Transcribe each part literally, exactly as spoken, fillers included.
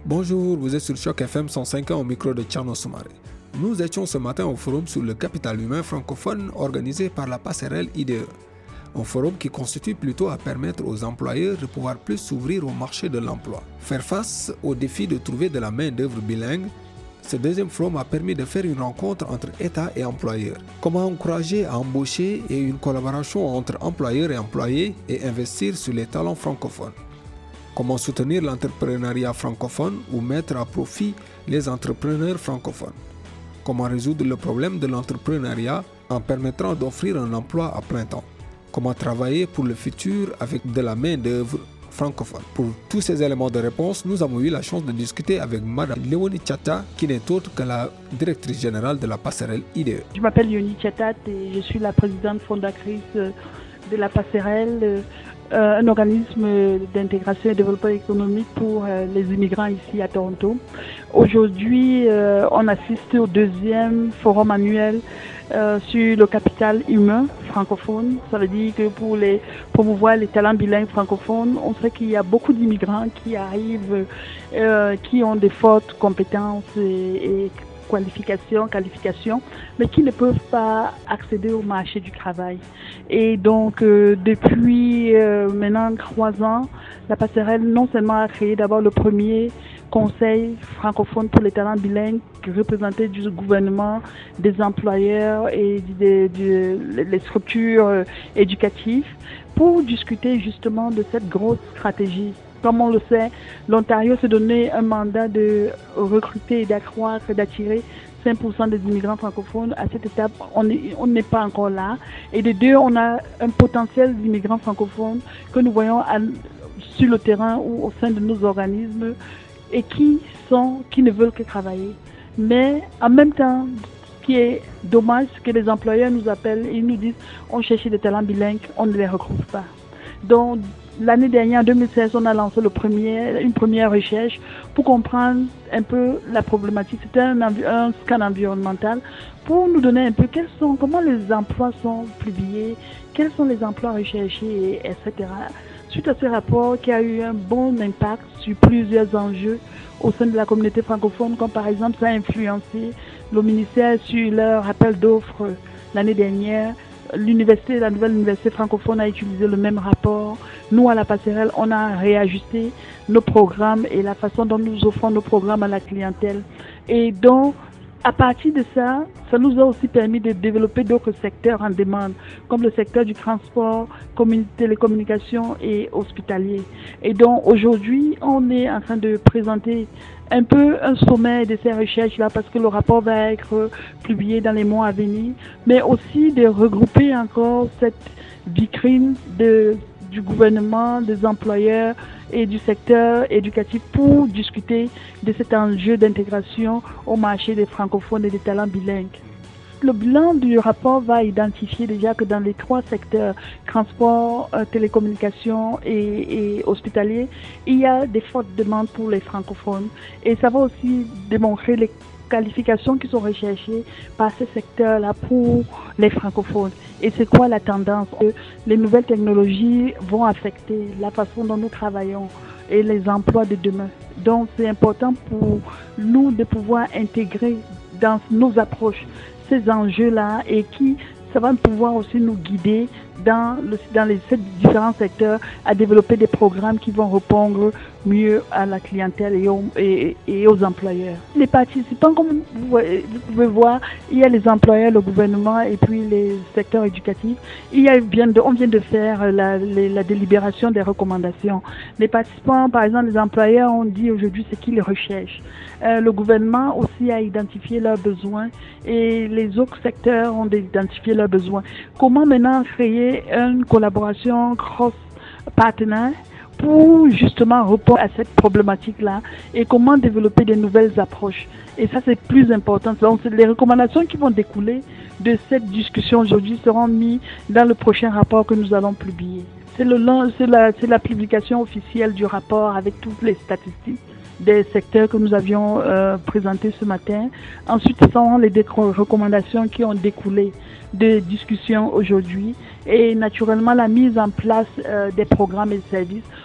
Bonjour, vous êtes sur Choc F M cent cinq ans au micro de Tcherno Soumaré. Nous étions ce matin au forum sur le capital humain francophone organisé par la passerelle I D E. Un forum qui constitue plutôt à permettre aux employeurs de pouvoir plus s'ouvrir au marché de l'emploi. Faire face au défi de trouver de la main-d'œuvre bilingue, ce deuxième forum a permis de faire une rencontre entre État et employeurs. Comment encourager à embaucher et une collaboration entre employeurs et employés et investir sur les talents francophones. Comment soutenir l'entrepreneuriat francophone ou mettre à profit les entrepreneurs francophones. Comment résoudre le problème de l'entrepreneuriat en permettant d'offrir un emploi à plein temps. Comment travailler pour le futur avec de la main-d'œuvre francophone. Pour tous ces éléments de réponse, nous avons eu la chance de discuter avec Mme Léonie Tchata, qui n'est autre que la directrice générale de la passerelle I D E. Je m'appelle Léonie Tchata et je suis la présidente fondatrice de la passerelle, euh, un organisme d'intégration et de développement économique pour euh, les immigrants ici à Toronto. Aujourd'hui, euh, on assiste au deuxième forum annuel Euh, sur le capital humain francophone. Ça veut dire que pour les promouvoir les talents bilingues francophones, on sait qu'il y a beaucoup d'immigrants qui arrivent, euh, qui ont des fortes compétences et, et qualifications, qualifications, mais qui ne peuvent pas accéder au marché du travail. Et donc, euh, depuis euh, maintenant trois ans, la passerelle non seulement a créé d'abord le premier conseil francophone pour les talents bilingues représenté du gouvernement, des employeurs et des, des, des structures euh, éducatives pour discuter justement de cette grosse stratégie. Comme on le sait, l'Ontario s'est donné un mandat de recruter et d'accroître et d'attirer cinq pour cent des immigrants francophones. À cette étape, on n'est pas encore là. Et de deux, on a un potentiel d'immigrants francophones que nous voyons à, sur le terrain ou au sein de nos organismes et qui sont, qui ne veulent que travailler. Mais en même temps, ce qui est dommage, c'est que les employeurs nous appellent et nous disent on cherche des talents bilingues, on ne les retrouve pas. Donc l'année dernière, en deux mille seize, on a lancé le premier, une première recherche pour comprendre un peu la problématique. C'était un, un scan environnemental pour nous donner un peu quels sont, comment les emplois sont publiés, quels sont les emplois recherchés, et cetera. Suite à ce rapport qui a eu un bon impact sur plusieurs enjeux au sein de la communauté francophone, comme par exemple ça a influencé le ministère sur leur appel d'offres l'année dernière. L'université, la nouvelle université francophone a utilisé le même rapport. Nous, à la passerelle, on a réajusté nos programmes et la façon dont nous offrons nos programmes à la clientèle. Et donc, à partir de ça, ça nous a aussi permis de développer d'autres secteurs en demande, comme le secteur du transport, télécommunications et hospitalier. Et donc aujourd'hui, on est en train de présenter un peu un sommet de ces recherches-là parce que le rapport va être publié dans les mois à venir, mais aussi de regrouper encore cette vitrine de, du gouvernement, des employeurs et du secteur éducatif pour discuter de cet enjeu d'intégration au marché des francophones et des talents bilingues. Le bilan du rapport va identifier déjà que dans les trois secteurs, transport, euh, télécommunications et, et hospitalier, il y a des fortes demandes pour les francophones. Et ça va aussi démontrer les qualifications qui sont recherchées par ces secteurs-là pour les francophones. Et c'est quoi la tendance? Les nouvelles technologies vont affecter la façon dont nous travaillons et les emplois de demain. Donc c'est important pour nous de pouvoir intégrer dans nos approches ces enjeux-là et qui, ça va pouvoir aussi nous guider dans, le, dans les ces différents secteurs à développer des programmes qui vont répondre mieux à la clientèle et aux, et, et aux employeurs. Les participants, comme vous, vous pouvez voir, il y a les employeurs, le gouvernement et puis les secteurs éducatifs. Il y a bien de, on vient de faire la, la, la délibération des recommandations. Les participants, par exemple, les employeurs ont dit aujourd'hui ce qu'ils recherchent. Euh, le gouvernement aussi a identifié leurs besoins et les autres secteurs ont identifié leurs besoins. Comment maintenant créer une collaboration cross-partenaire pour justement répondre à cette problématique-là et comment développer de nouvelles approches. Et ça, c'est plus important. Donc, les recommandations qui vont découler de cette discussion aujourd'hui seront mises dans le prochain rapport que nous allons publier. C'est le, c'est la, c'est la publication officielle du rapport avec toutes les statistiques des secteurs que nous avions euh, présentés ce matin. Ensuite, ce sont les recommandations qui ont découlé de discussions aujourd'hui et naturellement la mise en place euh, des programmes et services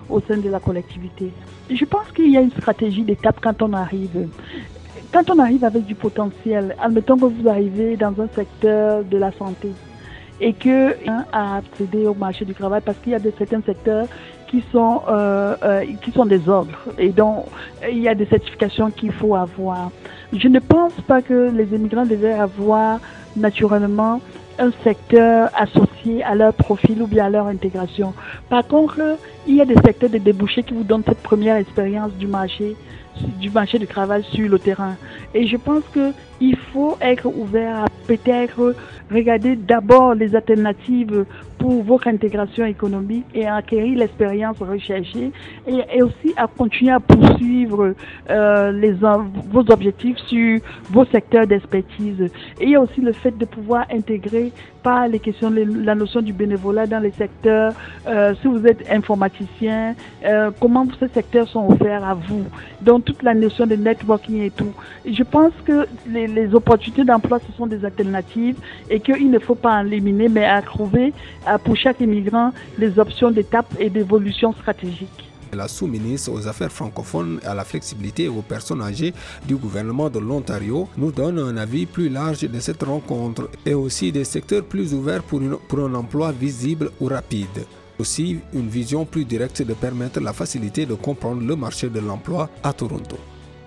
au sein de la collectivité. Je pense qu'il y a une stratégie d'étape quand on arrive. Quand on arrive avec du potentiel, admettons que vous arrivez dans un secteur de la santé et que un a accédé au marché du travail parce qu'il y a de certains secteurs qui sont euh, euh, qui sont des ordres et donc il y a des certifications qu'il faut avoir. Je ne pense pas que les immigrants devaient avoir naturellement un secteur associé à leur profil ou bien à leur intégration. Par contre, il y a des secteurs de débouchés qui vous donnent cette première expérience du marché du marché du travail sur le terrain. Et je pense que il faut être ouvert à peut-être regarder d'abord les alternatives pour votre intégration économique et à acquérir l'expérience recherchée et, et aussi à continuer à poursuivre euh, les, vos objectifs sur vos secteurs d'expertise. Et il y a aussi le fait de pouvoir intégrer par les questions, les, la notion du bénévolat dans les secteurs. Euh, si vous êtes informaticien, euh, comment ces secteurs sont offerts à vous? Donc toute la notion de networking et tout. Et je pense que les, les opportunités d'emploi, ce sont des alternatives et qu'il ne faut pas en éliminer, mais à trouver à, pour chaque immigrant les options d'étape et d'évolution stratégique. La sous-ministre aux Affaires francophones et à la flexibilité et aux personnes âgées du gouvernement de l'Ontario nous donne un avis plus large de cette rencontre et aussi des secteurs plus ouverts pour, une, pour un emploi visible ou rapide. Aussi, une vision plus directe de permettre la facilité de comprendre le marché de l'emploi à Toronto.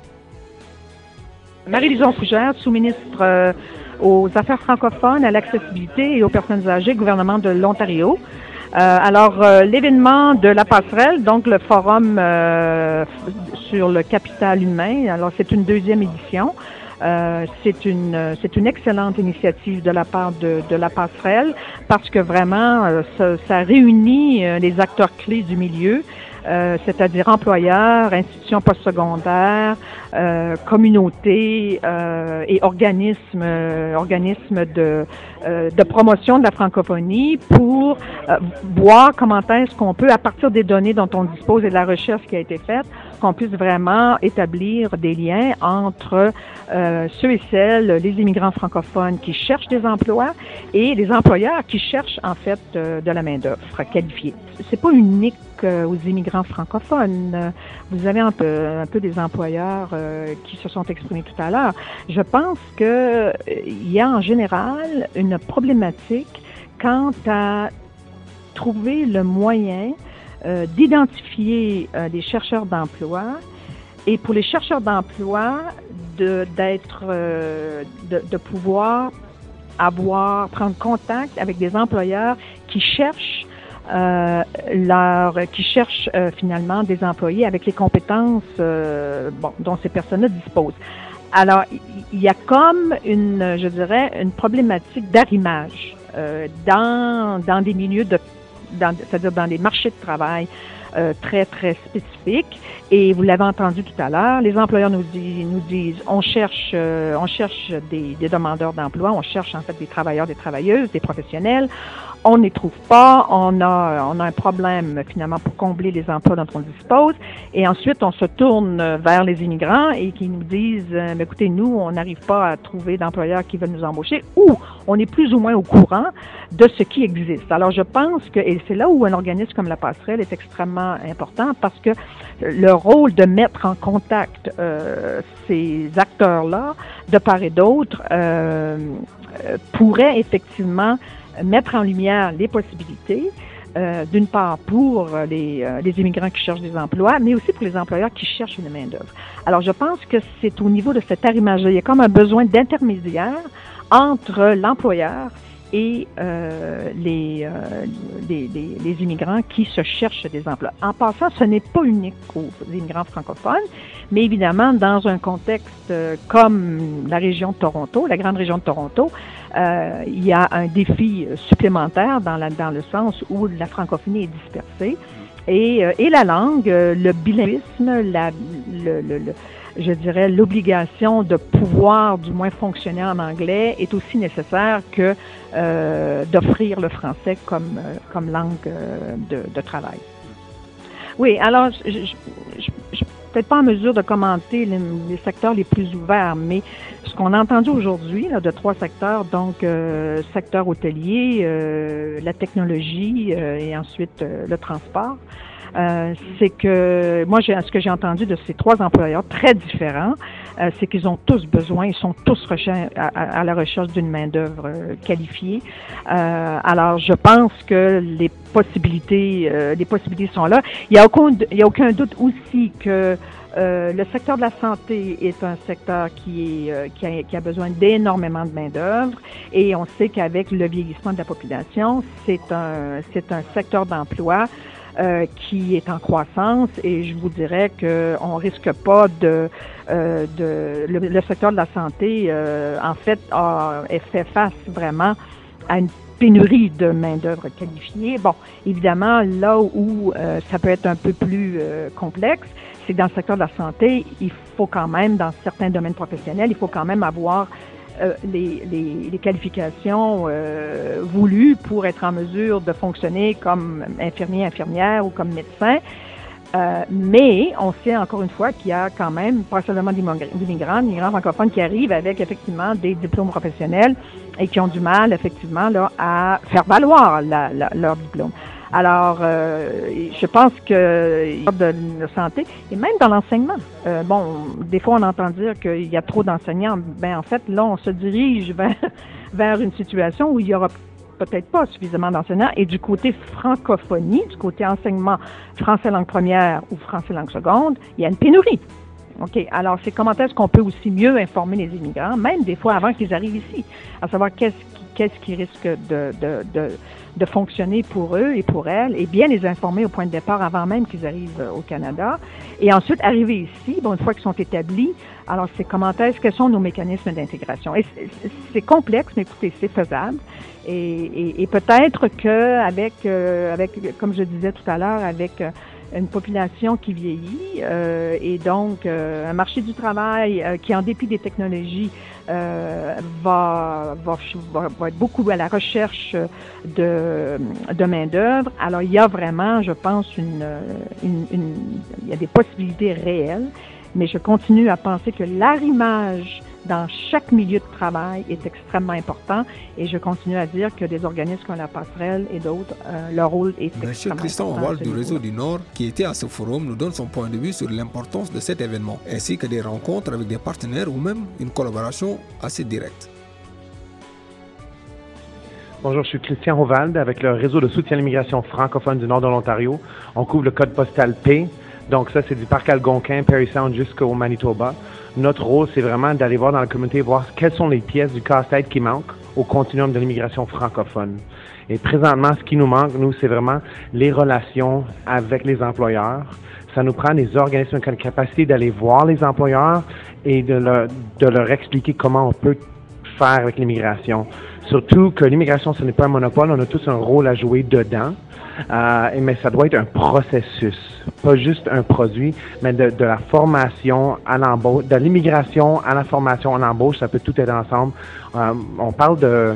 Marie-Lison Fougère, sous-ministre euh, aux Affaires francophones, à l'accessibilité et aux personnes âgées, gouvernement de l'Ontario. Euh, alors, euh, l'événement de la passerelle, donc le forum euh, sur le capital humain, alors c'est une deuxième édition. Euh, c'est une c'est une excellente initiative de la part de, de la passerelle parce que vraiment euh, ça, ça réunit euh, les acteurs clés du milieu, euh, c'est-à-dire employeurs, institutions postsecondaires, euh, communautés euh, et organismes euh, organismes de euh, de promotion de la francophonie pour euh, voir comment est-ce qu'on peut, à partir des données dont on dispose et de la recherche qui a été faite, qu'on puisse vraiment établir des liens entre euh, ceux et celles, les immigrants francophones qui cherchent des emplois et les employeurs qui cherchent en fait euh, de la main-d'œuvre qualifiée. C'est pas unique euh, aux immigrants francophones. Vous avez un peu, un peu des employeurs euh, qui se sont exprimés tout à l'heure. Je pense que euh, il y a en général une problématique quant à trouver le moyen euh, d'identifier euh, des chercheurs d'emploi et pour les chercheurs d'emploi de d'être euh, de, de pouvoir avoir prendre contact avec des employeurs qui cherchent euh, leur qui cherchent euh, finalement des employés avec les compétences euh, bon, dont ces personnes-là disposent. Alors, il y a comme une, je dirais, une problématique d'arrimage euh, dans dans des milieux de, dans, c'est-à-dire dans des marchés de travail euh, très très spécifiques. Et vous l'avez entendu tout à l'heure, les employeurs nous disent, nous disent, on cherche, euh, on cherche des, des demandeurs d'emploi, on cherche en fait des travailleurs, des travailleuses, des professionnels. On ne les trouve pas, on a, on a un problème finalement pour combler les emplois dont on dispose. Et ensuite, on se tourne vers les immigrants et qui nous disent, euh, écoutez, nous, on n'arrive pas à trouver d'employeurs qui veulent nous embaucher ou on est plus ou moins au courant de ce qui existe. Alors, je pense que, et c'est là où un organisme comme la Passerelle est extrêmement important parce que le rôle de mettre en contact euh, ces acteurs-là, de part et d'autre, euh, euh, pourrait effectivement mettre en lumière les possibilités, euh, d'une part pour les, euh, les immigrants qui cherchent des emplois, mais aussi pour les employeurs qui cherchent une main-d'œuvre. Alors, je pense que c'est au niveau de cet arrimage-là, il y a comme un besoin d'intermédiaire entre l'employeur et euh, les, euh, les, les, les immigrants qui se cherchent des emplois. En passant, ce n'est pas unique aux immigrants francophones, mais évidemment, dans un contexte euh, comme la région de Toronto, la grande région de Toronto, euh, il y a un défi supplémentaire dans, la, dans le sens où la francophonie est dispersée et, euh, et la langue, euh, le bilinguisme, la, le, le, le je dirais, l'obligation de pouvoir du moins fonctionner en anglais est aussi nécessaire que euh, d'offrir le français comme, euh, comme langue euh, de, de travail. Oui, alors, je ne suis peut-être pas en mesure de commenter les, les secteurs les plus ouverts, mais ce qu'on a entendu aujourd'hui là, de trois secteurs, donc euh, secteur hôtelier, euh, la technologie euh, et ensuite euh, le transport, euh, c'est que, moi, j'ai, ce que j'ai entendu de ces trois employeurs très différents, euh, c'est qu'ils ont tous besoin, ils sont tous recher- à, à, à la recherche d'une main-d'œuvre euh, qualifiée. Euh, alors, je pense que les possibilités, euh, les possibilités sont là. Il y a aucun, il y a aucun doute aussi que Euh, le secteur de la santé est un secteur qui, est, euh, qui, a, qui a besoin d'énormément de main-d'œuvre et on sait qu'avec le vieillissement de la population, c'est un, c'est un secteur d'emploi euh, qui est en croissance et je vous dirais qu'on risque pas de... Euh, de le, le secteur de la santé, euh, en fait, a, a fait face vraiment à une pénurie de main-d'œuvre qualifiée. Bon, évidemment, là où euh, ça peut être un peu plus euh, complexe, c'est que dans le secteur de la santé, il faut quand même, dans certains domaines professionnels, il faut quand même avoir euh, les, les, les qualifications euh, voulues pour être en mesure de fonctionner comme infirmier, infirmière ou comme médecin. Euh, mais on sait encore une fois qu'il y a quand même pas seulement des migrants, des migrants francophones qui arrivent avec effectivement des diplômes professionnels et qui ont du mal effectivement là à faire valoir la, la, leur diplôme. Alors, euh, je pense que de la santé et même dans l'enseignement. Euh, bon, des fois on entend dire qu'il y a trop d'enseignants. Ben en fait, là, on se dirige vers vers une situation où il y aura peut-être pas suffisamment d'enseignants. Et du côté francophonie, du côté enseignement français langue première ou français langue seconde, il y a une pénurie. OK. Alors, c'est comment est-ce qu'on peut aussi mieux informer les immigrants, même des fois avant qu'ils arrivent ici, à savoir qu'est-ce qui, qu'est-ce qui risque de, de, de, de fonctionner pour eux et pour elles, et bien les informer au point de départ avant même qu'ils arrivent au Canada. Et ensuite, arriver ici, bon, une fois qu'ils sont établis, alors c'est comment est-ce, quels sont nos mécanismes d'intégration. Et c'est, c'est complexe, mais écoutez, c'est faisable. Et, et, et peut-être qu'avec, euh, avec, comme je disais tout à l'heure, avec euh, une population qui vieillit euh, et donc euh, un marché du travail euh, qui, en dépit des technologies, euh, va, va, va, va être beaucoup à la recherche de, de main-d'œuvre. Alors, il y a vraiment, je pense, une, une, une, il y a des possibilités réelles, mais je continue à penser que l'arrimage dans chaque milieu de travail est extrêmement important et je continue à dire que des organismes comme la Passerelle et d'autres, euh, leur rôle est extrêmement important. Monsieur Christian Oval du Réseau du Nord, qui était à ce forum, nous donne son point de vue sur l'importance de cet événement, ainsi que des rencontres avec des partenaires ou même une collaboration assez directe. Bonjour, je suis Christian Oval avec le Réseau de soutien à l'immigration francophone du Nord de l'Ontario. On couvre le code postal P, donc ça c'est du parc Algonquin, Parry Sound jusqu'au Manitoba. Notre rôle, c'est vraiment d'aller voir dans la communauté, voir quelles sont les pièces du casse-tête qui manquent au continuum de l'immigration francophone. Et présentement, ce qui nous manque, nous, c'est vraiment les relations avec les employeurs. Ça nous prend des organismes qui ont la capacité d'aller voir les employeurs et de leur, de leur expliquer comment on peut faire avec l'immigration. Surtout que l'immigration, ce n'est pas un monopole, on a tous un rôle à jouer dedans. Euh, mais ça doit être un processus, pas juste un produit, mais de, de la formation à l'embauche, de l'immigration à la formation à l'embauche, ça peut tout être ensemble. Euh, on parle de,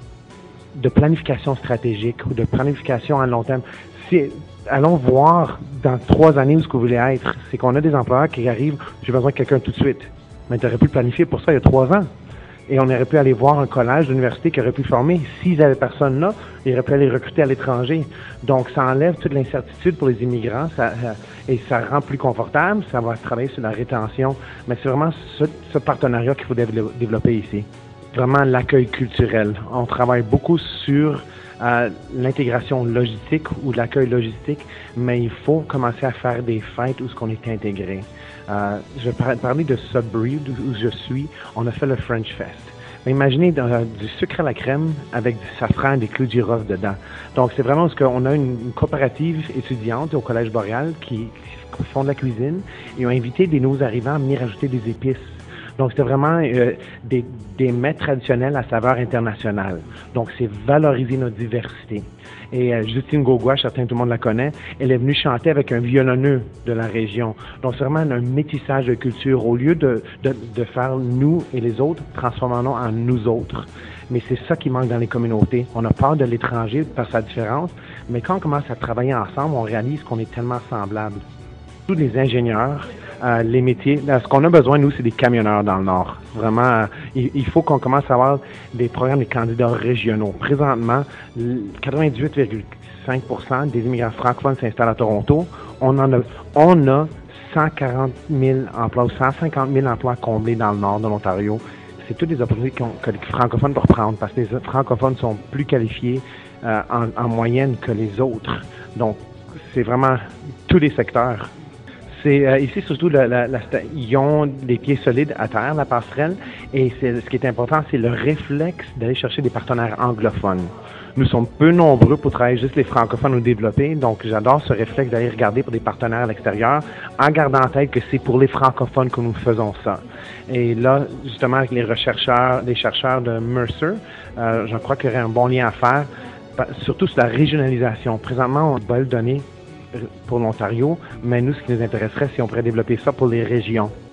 de planification stratégique ou de planification à long terme. Si, allons voir dans trois années où ce que vous voulez être. C'est qu'on a des employeurs qui arrivent, j'ai besoin de quelqu'un tout de suite. Mais tu aurais pu le planifier pour ça il y a trois ans. Et on aurait pu aller voir un collège, l'université qui aurait pu former. S'ils avaient personne là, ils auraient pu aller recruter à l'étranger. Donc, ça enlève toute l'incertitude pour les immigrants ça, et ça rend plus confortable. Ça va travailler sur la rétention. Mais c'est vraiment ce, ce partenariat qu'il faut développer ici. Vraiment l'accueil culturel. On travaille beaucoup sur euh, l'intégration logistique ou l'accueil logistique, mais il faut commencer à faire des fêtes où ce qu'on est intégré. Euh, je vais parler de Sudbury, où je suis. On a fait le French Fest. Mais imaginez euh, du sucre à la crème avec du safran et des clous de girofle dedans. Donc, c'est vraiment ce qu'on a une, une coopérative étudiante au Collège Boréal qui, qui font de la cuisine et ont invité des nouveaux arrivants à venir ajouter des épices. Donc, c'était vraiment euh, des, des mets traditionnels à saveur internationale. Donc, c'est valoriser notre diversité. Et euh, Justine Gaugois, certain tout le monde la connaît, elle est venue chanter avec un violonneux de la région. Donc, c'est vraiment un métissage de culture. Au lieu de, de, de faire nous et les autres, transformons-nous en nous autres. Mais c'est ça qui manque dans les communautés. On a peur de l'étranger par sa différence, mais quand on commence à travailler ensemble, on réalise qu'on est tellement semblables. Tous les ingénieurs, Euh, les métiers. Là, ce qu'on a besoin, nous, c'est des camionneurs dans le Nord. Vraiment, euh, il, il faut qu'on commence à avoir des programmes des candidats régionaux. Présentement, quatre-vingt-dix-huit virgule cinq pour cent des immigrants francophones s'installent à Toronto. On en a, on a cent quarante mille emplois ou cent cinquante mille emplois comblés dans le nord de l'Ontario. C'est toutes des opportunités que les francophones peuvent prendre parce que les francophones sont plus qualifiés euh, en, en moyenne que les autres. Donc, c'est vraiment tous les secteurs. C'est euh, ici surtout la, la, la, ils ont des pieds solides à terre, la passerelle, et c'est, ce qui est important, c'est le réflexe d'aller chercher des partenaires anglophones. Nous sommes peu nombreux pour travailler juste les francophones ou développer, donc j'adore ce réflexe d'aller regarder pour des partenaires à l'extérieur, en gardant en tête que c'est pour les francophones que nous faisons ça. Et là, justement, avec les rechercheurs, les chercheurs de Mercer, euh, je crois qu'il y aurait un bon lien à faire, surtout sur la régionalisation. Présentement, on va le donner pour l'Ontario, mais nous, ce qui nous intéresserait, c'est on pourrait développer ça pour les régions.